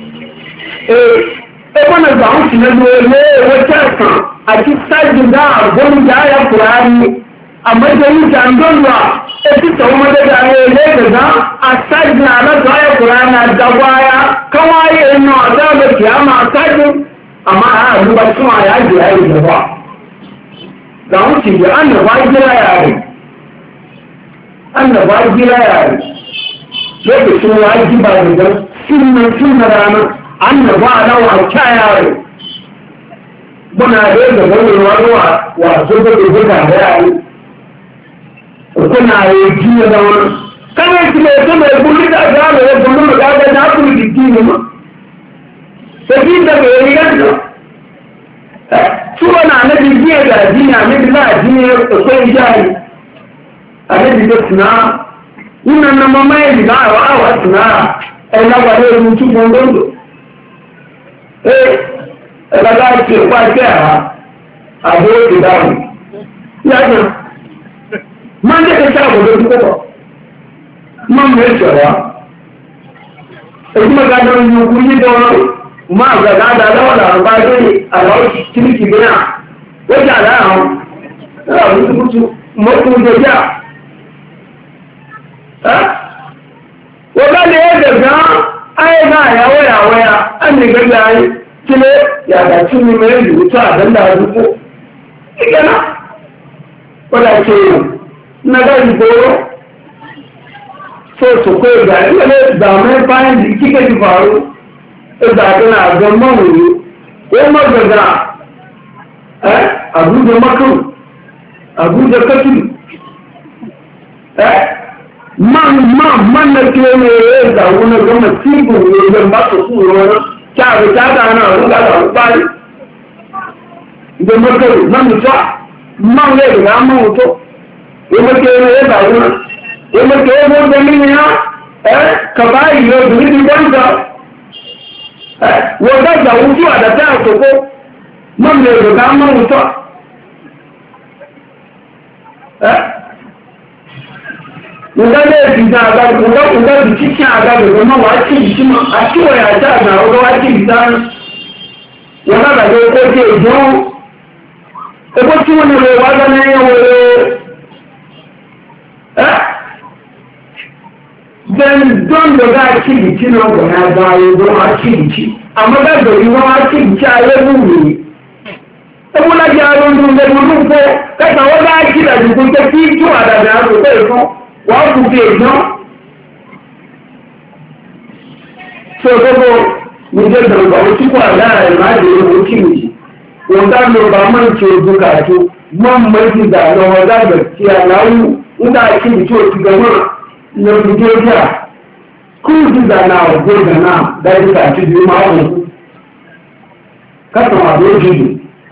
ايه الضعوف نقول وتاسع اكيد سجد ده عبون جاء القرآن اما جاء جاندون وا اكيد سوما ده جاء ليه ده السجد على جاء القرآن الدوايا كواي انه عذاب القيامة السجد اما ها هو بسمع يجي هاي الجواب da wuce da annaba gira yare annaba gira yare lokacin wajiba da don sunan sunan ranar annaba na wata yare muna da yadda wani ruwa wasu da ke zuga da yare kuna yi jiya da wani kamar su mai su mai gulli da gano ya gulli da gano na kuli jiki ne ma tafi da mai yi yadda Suwa na nabi jiya da jini a nabi na jini ya kwai jari a nabi da suna wunan na mamaye da awa awa suna ai na ba ne rutu gongondo eh ba za ce kwa ce a abu da dawo ya ga man da ka sha gobe ko ba man mai shawa sai kuma ga da yukuri da wani ma ga ga da da wala ba dai alawo kirki bina wata alawo da mutu mutu mutu da ya ha wala ne da ga ai ga ya waya waya an ne ga yayi kile ya da tuni mai rubuta dan da rubuto ikana wala ce na ga goro so so ko da ne da mai bayan kike ji faru ìgbà àgbẹ̀nà àgbẹ̀ mọ́wòrú ó mọ́gbẹ̀dà ẹ́ àbújẹ mọ́kànlù àbújẹ kẹ́kìlù ẹ́ máa máa mọ́nà kí ó ní eré ìgbàwó náà gọ́mà tí ìgbò ìròyìn bá tó fún ìrọ̀ náà kí àrùn tí a dáa náà ń gbàgbà ń parí ìgbẹ̀ mọ́kànlù náà ní fà máa lè rí àmọ́ òtó ìmọ̀kẹ́ eré ìgbàwó náà ìmọ̀kẹ́ owó gbẹ̀mí wọ́n dájà ojú àdàtà àtòkó mọ́mílẹ̀ ìrọ̀gá mọ́rún tọ́ ǹdálẹ̀ ìdíjà àgbàgbà ǹdálẹ̀ títí àgbàgbà náà wà tí ìdí mọ́ àtíwọ̀ àjá àgbà ọgọ́ wá tí ìdáná wọ́n dájà tó kó tí èjò ẹgbó tí wọ́n lè wá lọ́nà ẹ̀yẹ wọ́n then don da za a ci biki na gwana bayan don a ci biki amma da gari wọ́n a ci biki a yẹ́ lúwẹ̀ ẹgbọ́n láti àrùn ọdún lẹ́gbọ́n kó kẹta wọ́n bá kí ìdàjùkú tẹ́ kí tó àdàdà àrùkọ́ ìfún wọ́n kù fi èèyàn tó gbogbo níjẹ́ ìdàgbà ó túkọ̀ àdára ẹ̀ máa dé owó kí nìyí wọ́n dá lọ bá mọ́ ìṣe ogun kàtó mọ́ mọ́ ìdà lọ́wọ́ dàgbà tí àláwù ń dá kí ìtú òtù gẹ̀mọ́ lọ́dúnjẹ́jà kúrùdù dáná ọ̀gbọ́n dáná dájú àti ìdí máa wọ̀n kátàn àbójúdù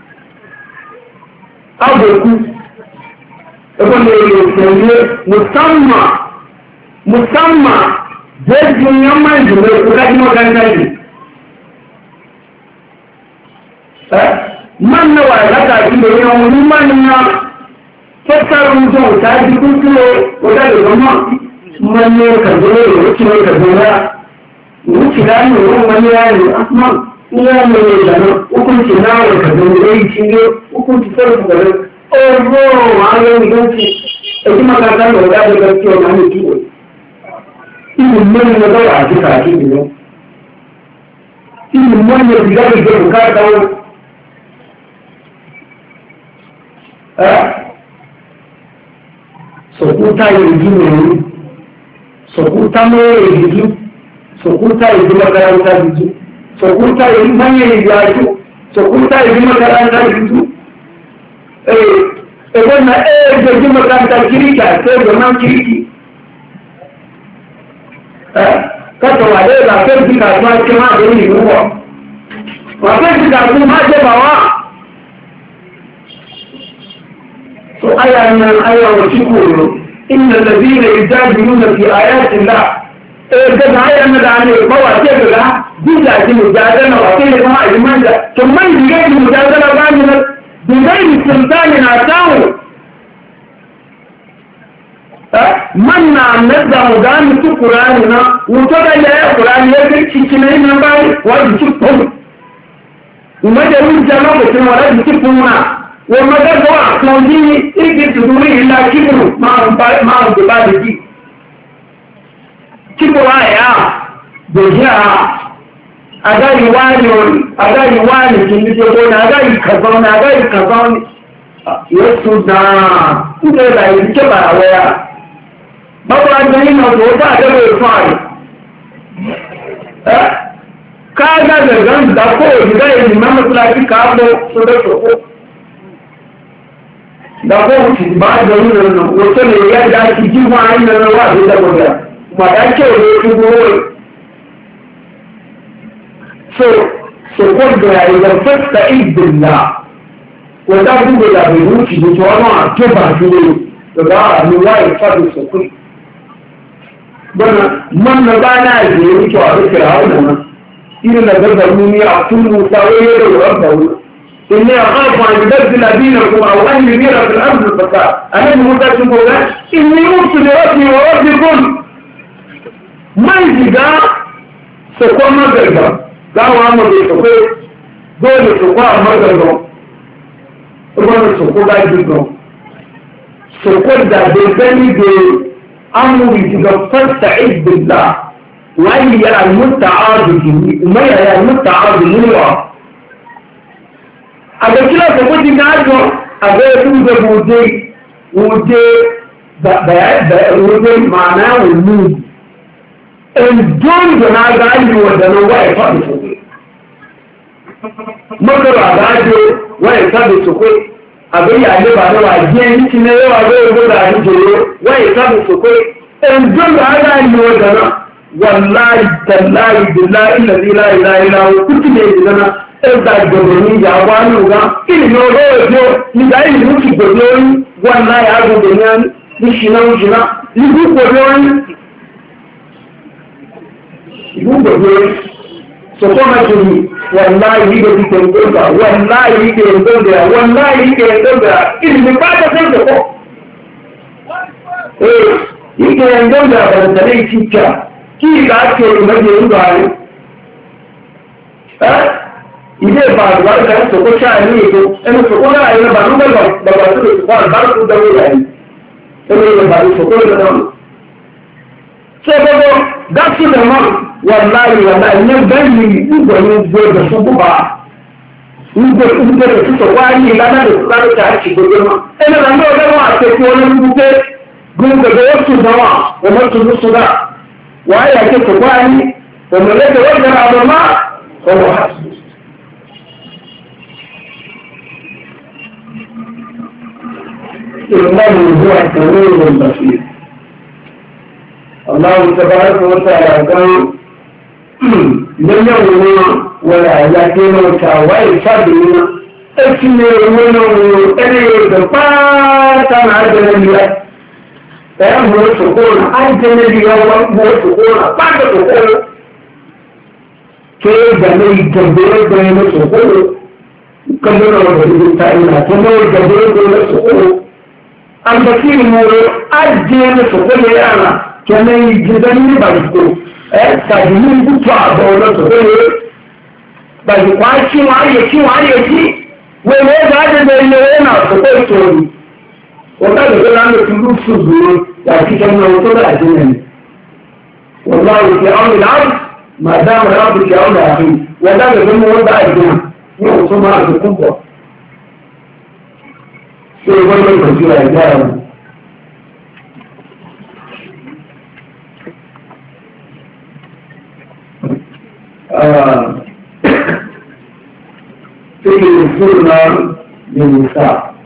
àbòkú ẹgbọ́n lè lè tẹ̀lé musamman musamman jẹ́jú yánmà ìjùmọ̀ ìkúkájímọ̀ káńkájì man na wà látàkì lórí ọmọ ní man na kẹsàrùn jọ òtájú kúkúrò ọ̀dá wani ka zo da wuce ne ka zo ya wuce da ne wani wani ya ne asma iya ne ne da nan hukunci na wani ka zo da yi shi ne hukunci sarrafa da nan ogo ma ga ni ganci da kuma ka san da da gaskiya na ne kiwo idan mun ne da a cika shi ne ilimin wanda ya ga da bukata wani sokuta yanzu ne sokuta mai yanzu sokuta yanzu makaranta yanzu sokuta yanzu manyan yanzu sokuta yanzu makaranta yanzu eh ebe na eh yanzu makaranta kiriki a sai zaman kiriki kata wale ba kai ji kasuwa ce ma da yi ruwa ba kai ji kasuwa ma ce ba wa so aya nan aya wa shi koyo inna ladina yujadiluna fi ayati llah eh ga aya nan da ne ba wa ce ga bija ji mujadala wa kai ma a imanda to man ji ga mujadala ba ne bi gairi sultani na tawo man na nadda mu gani su Qur'ani na wuto da ya Qur'ani ya ga cikin nan ba wani cikin kuma da mun jama'a da kuma wani cikin na wa madaka wa kawji yake tuduri illa kibru ma ma ba da ji kibra ya da ya aga yiwani aga yiwani kin ji ko na aga yi kaza na aga yi kaza yesu da inda da yi ke ba waya báwo la gbé nínú ọ̀dọ̀ ọjọ́ àjẹ́bẹ̀ ìfún àrẹ ẹ́ káàgbàgbẹ̀ gan dákó ìdílé ìlú mẹ́mọ́sílá sí káàbọ̀ sódẹ́ sọ́kó dákó òkè bá jọ nínú ọ̀nà òtó lè yá ìdá ti jí fún àárín nínú wà ní ìdẹ́gbọ̀dẹ̀ màdákẹ́ òwe tó gbówó rẹ̀ so sọ́kó gbẹ̀rẹ̀ ìlọ fẹ́sẹ̀ ìgbìlá wọ́n dá gbogbo ìlàbẹ̀ ìlú kìí tó ọ̀nà àjọba àjọyọ̀ lọ́dọ̀ àmì wáyé fàbí sọ́kó bana man na ba na je yi to a rike hauna na irin da garba ni a tunu sawaye da rabba wani inni akhafu an yubaddila dinakum aw an yudira fil ardi fasad anan muta tun ko ga inni utu li rabbi wa rabbikum man diga so ko ma garba ga wa mu da ko dole so ko ma garba ko so ko ga diga so ko da de gani de أمري تجفرت عز بالله وأي المتعارض وما هي المتعارض منه أبدا كلا تقول لي ناجو أبدا توجد وجه وجه وجه معناه والنور الجون جناga ayi wadana waye faɗi sokwe makara gajo waye faɗi sokwe abin yaje ba da waje ni ne yawa zai zo da ni jero waye faɗi sokwe in jun da aga yi wadana wallahi tallahi billahi la ilaha illa huwa kuti ne dana ẹgbà ìgbẹ̀rẹ̀ ní ìyàwó alúgbà ìrìnà olóòjò nígbà ìlú ti gbèrè orí wọ́n láyé agbègbè ní ṣìnà òṣìnà ìlú gbèrè orí ìlú gbèrè orí sọ̀tọ́ mẹ́jìlì wọ́n láyé ìgbè ìgbè ìgbè wọ́n láyé ìgbè ìgbè wọ́n láyé ìgbè ìgbè ìrìnà pàtàkì sẹ́jọ̀kọ́ ìgbè ìgbè àbẹ̀rẹ̀ ìtìkà kí ìgbà àti olùmẹ́jì ìgbà rẹ̀ ilé ìbàdùwà ìgbà ìsòkó ṣáà ní ètò ẹnu sòkó náà ẹnu bàdú bẹ̀rẹ̀ bàbá tó lè sòkó àbárò tó dáwó ìyá yìí ẹnu ilé ìbàdù sòkó ìlú náà. ṣé gbogbo dáṣì lẹ́mọ̀ wà láàyè wà láàyè ní bẹ́ẹ̀ ni ìgbà ní gbogbo fún bùbá ìgbà ìgbà tó sòkó ayé ìlànà lè fúlá lè tàà ṣì gbogbo náà. ẹnu ìlànà ọ̀gá wọn àti ẹkú olóńgbò pé gbogbo ó tún bá wà ọmọ tuntun sódà wà á yà kí sòkó ayé ọmọlẹ́gbẹ̀ wọ́n gbẹ̀rẹ̀ àbọ̀ má ọwọ́ إنه هو السميع البصير. الله تبارك وتعالى قال لم يروا ولا يأتينا كواي صدرنا اسمعوا إليه فاتا عجل الله فهو سكون عجل الله هو سكون بعد سكون كيف جميل جبير بين سكون كم يروا بالتعيين كم يروا جبير بين سكون albasiri moro ajiye na sokole yana kenan gidan ni ba ko eh sajini butu abo na sokole ba ji kwa shi wa ye shi wa ye shi we ne ga da da ne yana sokole tori wata da ga nan da tulu su zuru ya ki kan na wato da ajin ne wallahi fi auni al-ard ma dama rabbuka aula akhi wọ́n dábẹ̀ ló mú wọ́n bá ìgbìmọ̀ ní òtún máa fi kún pọ̀ tí ó gbọ́dọ̀ ìtọ́jú àìjá rẹ̀. Tí kìí fún náà ní ìsáà